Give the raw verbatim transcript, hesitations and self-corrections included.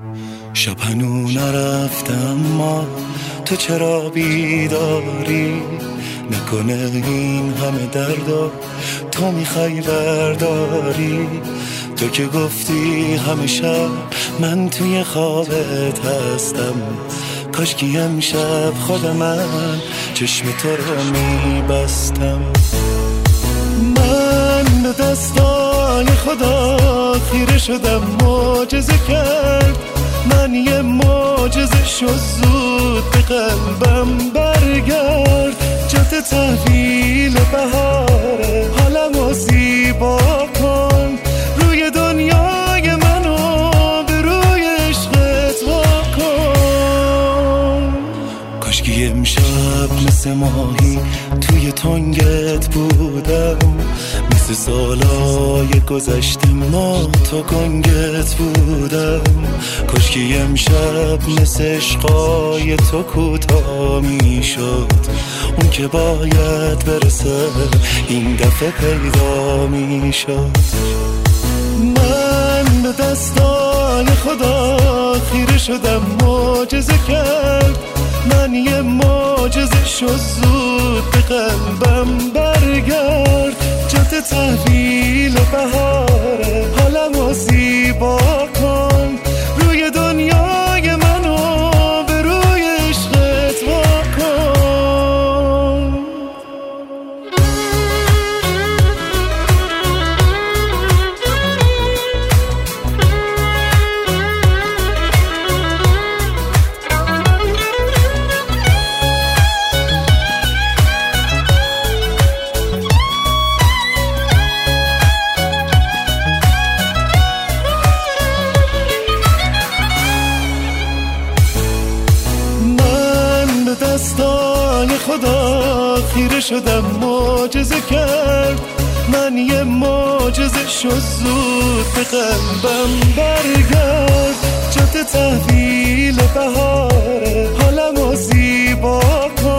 شب هنو نرفتم ما تو چرا بیداری؟ نکنه این همه دردا تو میخوای برداری؟ تو که گفتی همه شب من توی خوابت هستم، کاشکی امشب خود من چشم تو رو میبستم. من به دستای خدا خیره شدم، معجزه کرد، من یه معجزه شو، زود به قلبم برگرد. جات تحویل بهاره، حالمو زیبا کن، روی دنیای منو به روی عشقت واکن. کاشکی امشب مثل ماهی توی تنگت بودم، مثل سالای گذشته ما تو گنگت بودم. کاشکی امشب مثل عشقای تو کوتاه میشد، اون که باید برسه این دفعه پیدا میشد. من به دستای خدا خیره شدم، معجزه کرد، من یه معجزه شو، زود به قلبم برگرد. جات تحویل بهاره، حالمو زیبا کن، روی دنیای منو به روی عشقت واکن. دستای خدا خیره شدم، معجزه کرد، من یه معجزه شو، زود به قلبم برگرد. جات تحویل بهاره، حالمو زیبا کن،